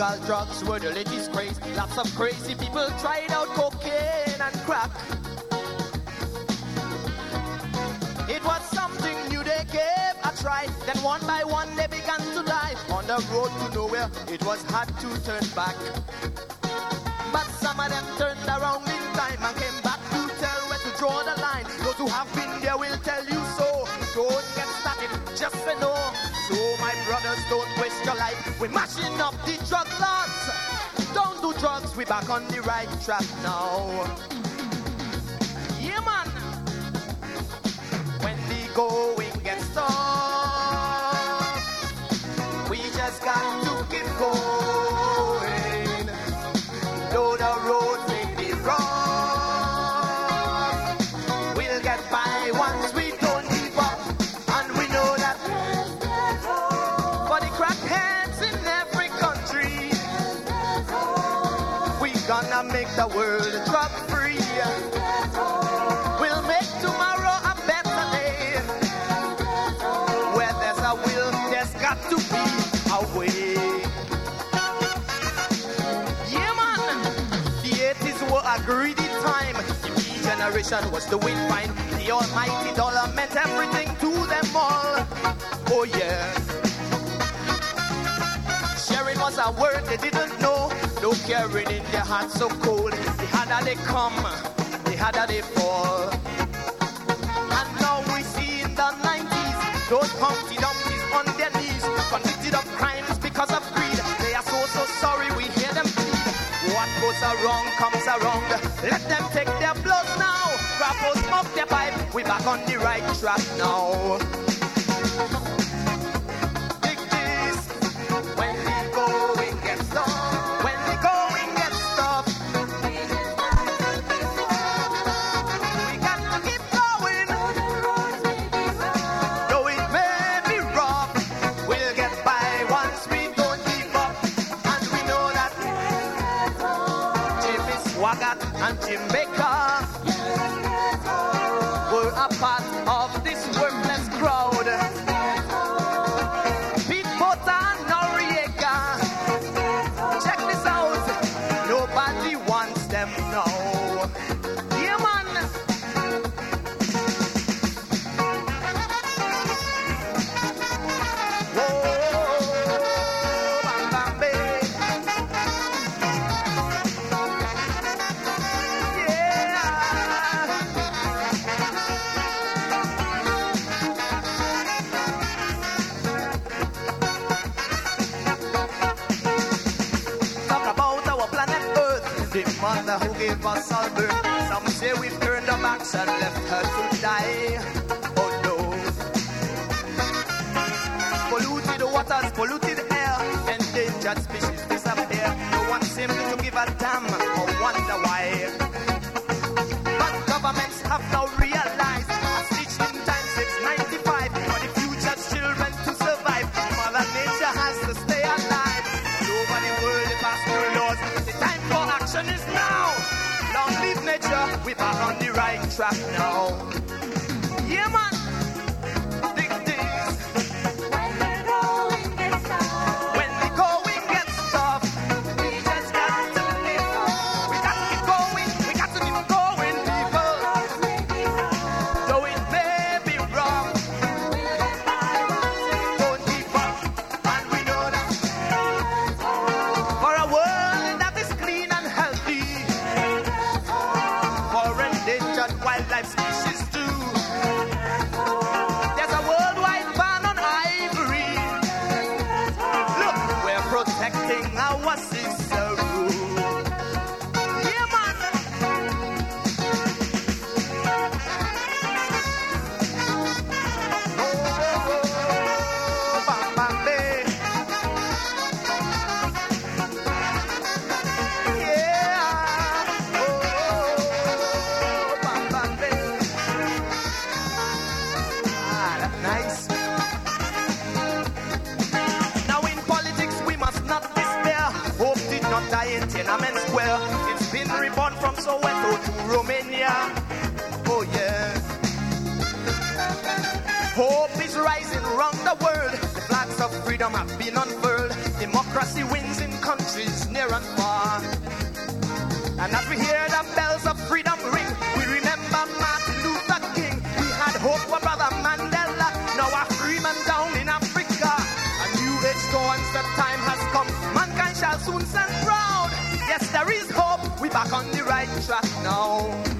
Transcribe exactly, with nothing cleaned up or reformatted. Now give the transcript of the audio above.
illegal drugs were the latest craze. Lots of crazy people tried out cocaine and crack. It was something new they gave a try. Then one by one they began to die. On the road to nowhere, it was hard to turn back. But some of them turned around in time and came back to tell where to draw the line. Those who have been there will tell you so. Don't get started, just say no. So my brothers, don't waste your life. We're mashing up the drug lords. Don't do drugs, we're back on the right track now. Yeah, man. When the going gets tough, we just got to keep going. Though the road may be rough, we'll get by once we don't give up. And we know that for the crackheads in every country, we gonna make the world drug free. We'll make tomorrow a better day. Where there's a will, there's got to be a way. Yeah, man. The eighties were a greedy time. The B generation was doing fine. The almighty dollar meant everything to them all. Oh, yeah. Sharing was a word they didn't know. No caring in their hearts so cold. The harder they come, the harder they fall. And now we see in the nineties, those Humpty Dumptys on their knees, convicted of crimes because of greed. They are so, so sorry, we hear them plead. What goes wrong comes around. Let them take their blood now. Rappers smoke their pipe, we back on the right track now. Dig this, when the going gets tough, when the going gets tough, we got to keep going. Though it may be rough, we'll get by once we don't give up. And we know that Jimmy Swaggart and Jim Baker were a part of this worthless crowd. Pete Potter and Noriega, check this out. Nobody wants them now. Yeah, man. Whoa, bam, bam, babe. Yeah. Talk about our planet Earth, the mother who gave us all birth. Some say we've turned our backs and left her to die. Oh no. Polluted waters, polluted air, endangered species disappear. No one seems to give a damn or wonder why. But governments have now realized, as each in time since ninety-five, for the future's children to survive, Mother Nature has to stay alive. All over the world, the pastoral laws. The time for action is now. Long live nature, we're back on the right track now. Yeah, man. Dig this. When the going gets tough, when the going gets tough, we just got to live. We got to keep going. We got to keep going, people. Though it may be wrong, don't give up. And we know that for a world that is clean and healthy, for endangered wildlife species too, there's a worldwide ban on ivory. Look, we're protecting our sister rule. Yeah, man. Oh, bam, bam, babe. Yeah. Oh, bam, bam, babe. Ah, that's nice. Now in politics we must not despair. Hope did not die in Tiananmen Square. It's been reborn from Soweto to Romania. Oh yeah. Hope is rising around the world. The flags of freedom have been unfurled. Democracy wins in countries is near and far. And as we hear the bells of freedom ring, we remember Martin Luther King. We had hope for Brother Mandela, now a free man down in Africa. A new age dawns, the time has come, mankind shall soon stand proud. Yes, there is hope, we back on the right track now.